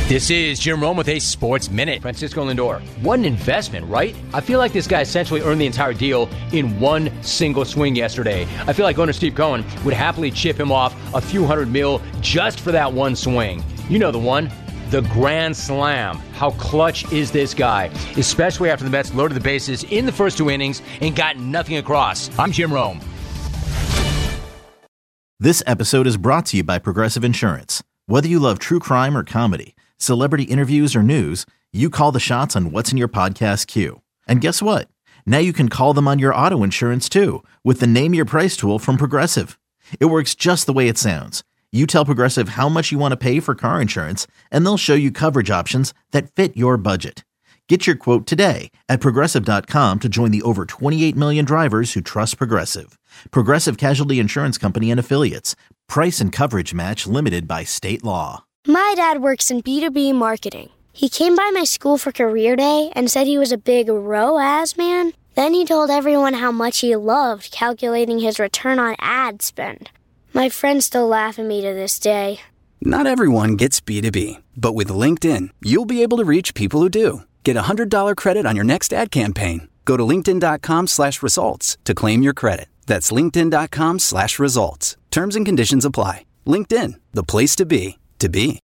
This is Jim Rome with a Sports Minute. Francisco Lindor, what an investment, right? I feel like this guy essentially earned the entire deal in one single swing yesterday. I feel like owner Steve Cohen would happily chip him off a few $100 million just for that one swing. You know the one, the Grand Slam. How clutch is this guy, especially after the Mets loaded the bases in the first two innings and got nothing across. I'm Jim Rome. This episode is brought to you by Progressive Insurance. Whether you love true crime or comedy, celebrity interviews or news, you call the shots on what's in your podcast queue. And guess what? Now you can call them on your auto insurance too with the Name Your Price tool from Progressive. It works just the way it sounds. You tell Progressive how much you want to pay for car insurance, and they'll show you coverage options that fit your budget. Get your quote today at Progressive.com to join the over 28 million drivers who trust Progressive. Progressive Casualty Insurance Company and Affiliates. Price and coverage match limited by state law. My dad works in B2B marketing. He came by my school for career day and said he was a big ROAS man. Then he told everyone how much he loved calculating his return on ad spend. My friends still laugh at me to this day. Not everyone gets B2B, but with LinkedIn, you'll be able to reach people who do. Get a $100 credit on your next ad campaign. Go to linkedin.com/results to claim your credit. That's linkedin.com/results. Terms and conditions apply. LinkedIn, the place to be.